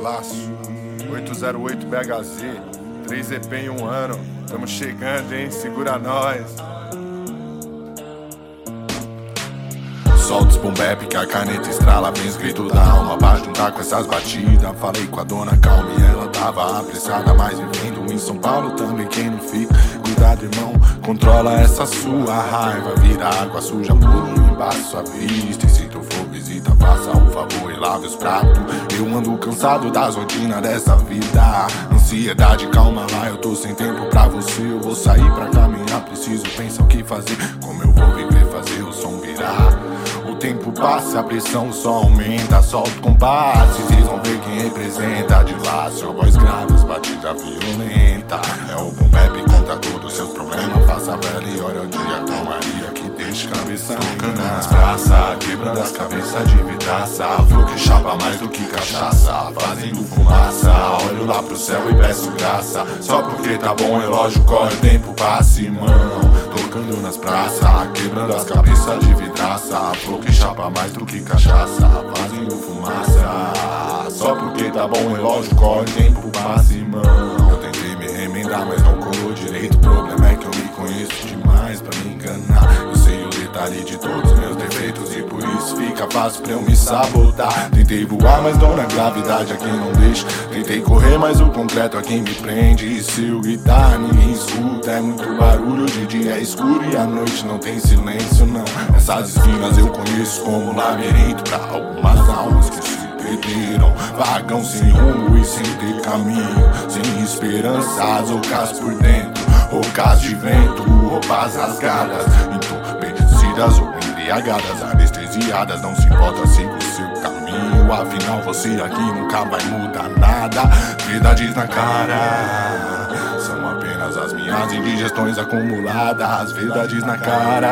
Palácio 808 BHZ, 3 EP em um ano. Tamo chegando, hein? Segura nós. Solta os boom bap que a caneta estrala, vem os gritos da alma pra juntar com essas batidas. Falei com a dona Calma e ela tava apressada, mas vivendo em São Paulo também quem não fica. Cuidado, irmão, controla essa sua raiva, vira água suja por embaixo sua vista. E se tu for visita, faça um favor e lave os pratos. Eu ando cansado das rotinas dessa vida. Ansiedade, calma lá, eu tô sem tempo pra você. Eu vou sair pra caminhar, preciso pensar o que fazer. Como eu vou viver, fazer o som virar. O tempo passa, a pressão só aumenta. Solta o compasso, vocês vão ver quem representa. De lá, sua voz grave, as batidas violenta. É o boom bap contra todos os seus problemas. Faça a velha e olha o dia, calmaria que deixa a cabeça tocando nas praças, quebrando as cabeças de vidraça. Flor que chapa mais do que cachaça, fazendo fumaça. Olho lá pro céu e peço graça. Só porque tá bom, o relógio corre, o tempo passa, irmão. Tocando nas praças, quebrando as cabeças de vidraça. Flor que chapa mais do que cachaça, fazendo fumaça. Só porque tá bom, o relógio corre, o tempo passa, irmão. Eu tentei me remendar, mas não colou direito. O problema é que eu me conheço demais pra me enganar. Eu sei o detalhe de todos os meus defeitos e por isso fica fácil pra eu me sabotar. Tentei voar, mas dona gravidade é quem não deixa. Tentei correr, mas o concreto é quem me prende. E se eu gritar, ninguém escuta. É muito barulho, de dia é escuro e à noite não tem silêncio, não. Essas esquinas eu conheço como labirinto pra algumas almas que se perderam. Vagam sem rumo e sem ter caminho, sem esperanças, ocas por dentro, ocas de vento, roupas rasgadas, entorpecidas ou embriagadas, anestesiadas. Não se importa, siga o seu caminho, afinal você aqui nunca vai mudar nada. Verdades na cara, são apenas as minhas indigestões acumuladas. Verdades na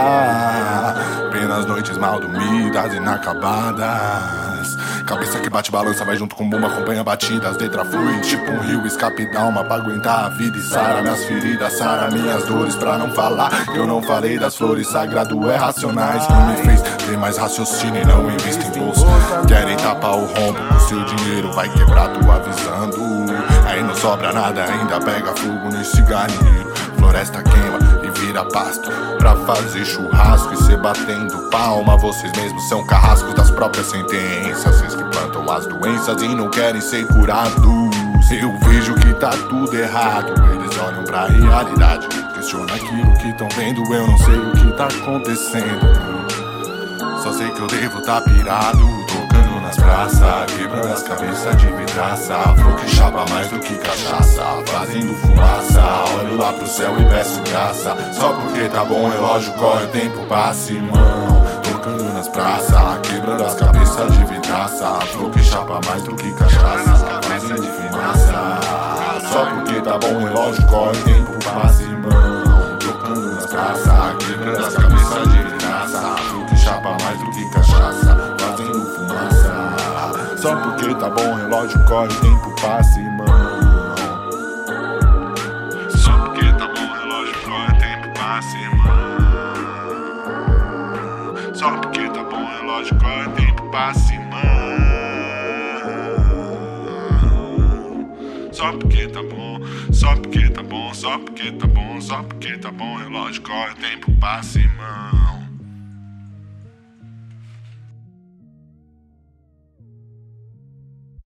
cara, apenas noites mal dormidas, inacabadas. Cabeça que bate balança, vai junto com bomba, acompanha batidas. Letra flui, tipo um rio, escape d'alma pra aguentar a vida e sara minhas feridas, sara minhas dores. Pra não falar, eu não falei das flores, sagrado é racionais. Que me fez ter mais raciocínio e não invista em bolsa. Querem tapar o rombo com seu dinheiro, vai quebrar, tô avisando. Aí não sobra nada, ainda pega fogo nesse galinheiro. Floresta queima e vira pasto pra fazer churrasco e cê batendo palma. Vocês mesmos são carrascos das próprias sentenças. Vocês que plantam as doenças e não querem ser curados. Eu vejo que tá tudo errado. Eles olham pra realidade, questionam aquilo que tão vendo. Eu não sei o que tá acontecendo, só sei que eu devo tá pirado. Tocando nas praças, quebrando as cabeças de vidraça. Flor que chapa mais do que cachaça, fazendo fumaça. Olho lá pro céu e peço graça. Só porque tá bom, o relógio corre, o tempo passa, irmão. Tocando nas praças, quebrando as cabeças de vidraça. Flor que chapa mais do que cachaça, fazendo fumaça. Só porque tá bom, o relógio corre, o tempo passa, irmão. Tocando nas praças, quebrando as cabeças de vidraça. Flor que chapa mais do que cachaça, fazendo fumaça. Só porque tá bom, o relógio corre, o tempo passa, irmão. Só porque tá bom, o relógio corre, o tempo passa, irmão. Só porque tá bom, o relógio corre, o tempo passa, irmão. Só porque tá bom, só porque tá bom, só porque tá bom, só porque tá bom, o relógio corre, o tempo passa, irmão.